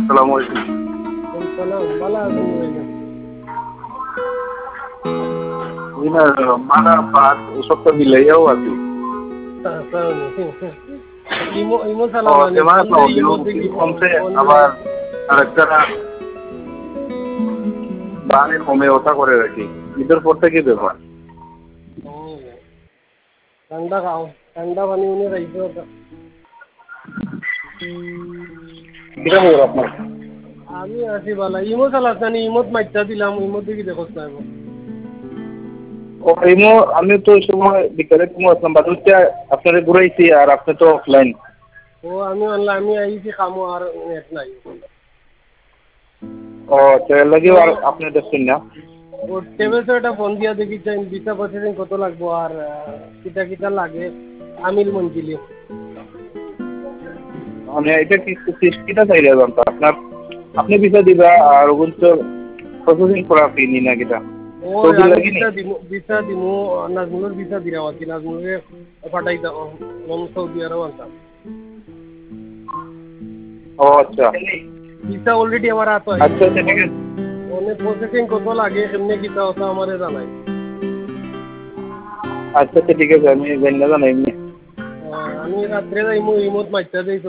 আসসালামু আলাইকুম। সালাম ভালো আছেন ভাইয়া? না, মানা পাঁচ সপ্তাহ মিলাইয়াও আছি। ইমো ইমো ও চালাবানি তেমন বললে প্রবলেম ইমো দেখি কমছে, বললে আবার আরেকটা বানে কমে ওঠা করে রাখি। ঈদের পর থেকে ব্যাপার। ঠান্ডা খাও, ঠান্ডা পানি উনি খাইছো। কিটা খবর আপনার? আমি আছি বালা। ইমো চালাস না ইমোত মাইটা দিলাম, ইমোত দেখি দেখোস না। ও ইমো আমি তো ওই সময় বিকালে ঘুমো আসলাম, বাদ হচ্ছে আপনারা ঘুরাইছি আর আপনি তো অফলাইন। ও আমি অনলাইন আমি আইছি কামো আর নেট নাই। ও তেল লাগিও আর আপনি দেখছেন না? ও টেবিল তো একটা ফোন দিয়া দেখি চাই ভিসা প্রসেসিং কত লাগবো আর কিটা কিটা লাগে আমিল মঞ্জিলি। মানে এটা কি কিটা চাইলে জানতো আপনার? আপনি ভিসা দিবা আর ওগুলো প্রসেসিং করা ফি নি না কিটা? ওই সৌদি আমি লাগিনি? ভিসা দিমু নাজমুলের ভিসা দিলাম আর কি নাজমুলকে পাঠাই দাও সৌদি আরব আনতাম। ও আচ্ছা ভিসা অলরেডি আমার হাতে আচ্ছা আইছে। আচ্ছা, ঠিক আছে। অনেক প্রসেসিং কত লাগে কেমনে কিটা হতো আমারে জানাই। আচ্ছা আচ্ছা, ঠিক আছে, আমি জানি না জানাই। আমি রাত্রে যাইমু ইমোত মাইটা দেই।